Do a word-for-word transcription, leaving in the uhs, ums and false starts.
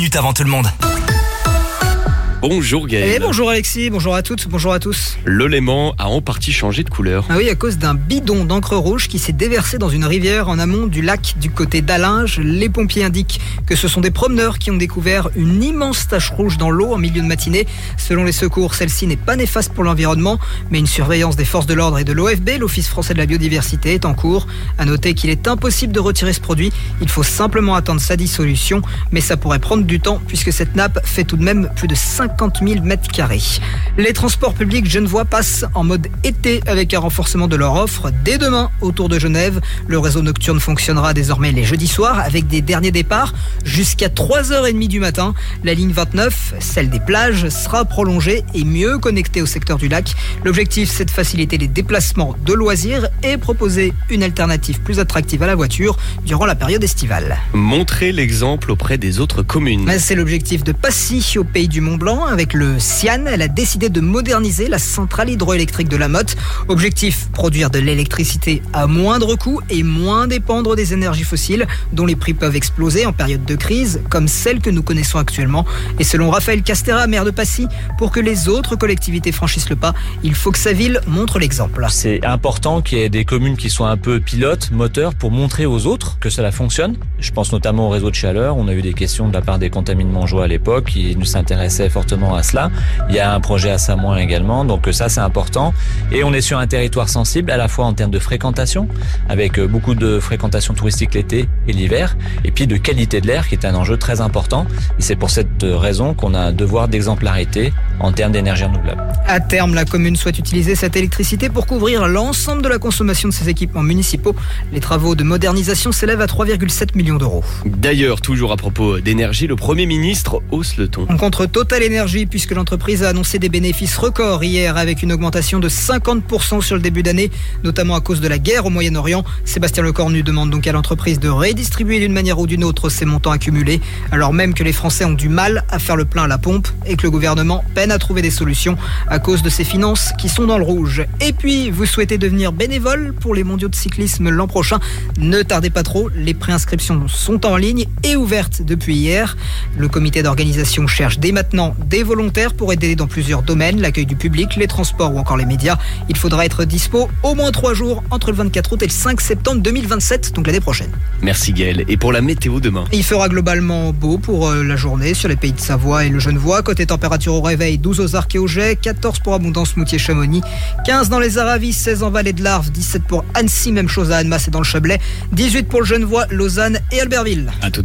minutes avant tout le monde. Bonjour Gaël. Et bonjour Alexis, bonjour à toutes, bonjour à tous. Le Léman a en partie changé de couleur. Ah oui, à cause d'un bidon d'encre rouge qui s'est déversé dans une rivière en amont du lac du côté d'Allinges. Les pompiers indiquent que ce sont des promeneurs qui ont découvert une immense tache rouge dans l'eau en milieu de matinée. Selon les secours, celle-ci n'est pas néfaste pour l'environnement, mais une surveillance des forces de l'ordre et de l'O F B, l'Office français de la biodiversité, est en cours. À noter qu'il est impossible de retirer ce produit, il faut simplement attendre sa dissolution, mais ça pourrait prendre du temps puisque cette nappe fait tout de même plus de cinquante mille mètres carrés. Les transports publics genevois passent en mode été avec un renforcement de leur offre dès demain autour de Genève. Le réseau nocturne fonctionnera désormais les jeudis soirs avec des derniers départs jusqu'à trois heures trente du matin. La ligne vingt-neuf, celle des plages, sera prolongée et mieux connectée au secteur du lac. L'objectif, c'est de faciliter les déplacements de loisirs et proposer une alternative plus attractive à la voiture durant la période estivale. Montrer l'exemple auprès des autres communes. C'est l'objectif de Passy au Pays du Mont-Blanc. Avec le Sian, elle a décidé de moderniser la centrale hydroélectrique de la Motte. Objectif, produire de l'électricité à moindre coût et moins dépendre des énergies fossiles dont les prix peuvent exploser en période de crise comme celle que nous connaissons actuellement. Et selon Raphaël Castera, maire de Passy, pour que les autres collectivités franchissent le pas, il faut que sa ville montre l'exemple. C'est important qu'il y ait des communes qui soient un peu pilotes, moteurs, pour montrer aux autres que cela fonctionne. Je pense notamment au réseau de chaleur. On a eu des questions de la part des contaminants Montjoie à l'époque qui nous s'intéressaient fortement à cela. Il y a un projet à Samoin également, donc ça c'est important. Et on est sur un territoire sensible à la fois en termes de fréquentation, avec beaucoup de fréquentation touristique l'été et l'hiver, et puis de qualité de l'air qui est un enjeu très important. Et c'est pour cette raison qu'on a un devoir d'exemplarité en termes d'énergie renouvelable. À terme, la commune souhaite utiliser cette électricité pour couvrir l'ensemble de la consommation de ses équipements municipaux. Les travaux de modernisation s'élèvent à trois virgule sept millions d'euros. D'ailleurs, toujours à propos d'énergie, le Premier ministre hausse le ton. Contre Total Energy, puisque l'entreprise a annoncé des bénéfices records hier avec une augmentation de cinquante pour cent sur le début d'année, notamment à cause de la guerre au Moyen-Orient. Sébastien Lecornu demande donc à l'entreprise de redistribuer d'une manière ou d'une autre ces montants accumulés, alors même que les Français ont du mal à faire le plein à la pompe et que le gouvernement peine à trouver des solutions à cause de ses finances qui sont dans le rouge. Et puis, vous souhaitez devenir bénévole pour les mondiaux de cyclisme l'an prochain? Ne tardez pas trop, les préinscriptions sont en ligne et ouvertes depuis hier. Le comité d'organisation cherche dès maintenant des volontaires pour aider dans plusieurs domaines, l'accueil du public, les transports ou encore les médias. Il faudra être dispo au moins trois jours entre le vingt-quatre août et le cinq septembre deux mille vingt-sept, donc l'année prochaine. Merci Gaël. Et pour la météo demain? Il fera globalement beau pour la journée sur les pays de Savoie et le Genevois. Côté température au réveil, douze aux Arcs et au Jet, quatorze pour Abondance, Moutier, Chamonix, quinze dans les Aravis, seize en Vallée de l'Arve, dix-sept pour Annecy, même chose à Annemasse et dans le Chablais, dix-huit pour le Genevois, Lausanne et Albertville. À tout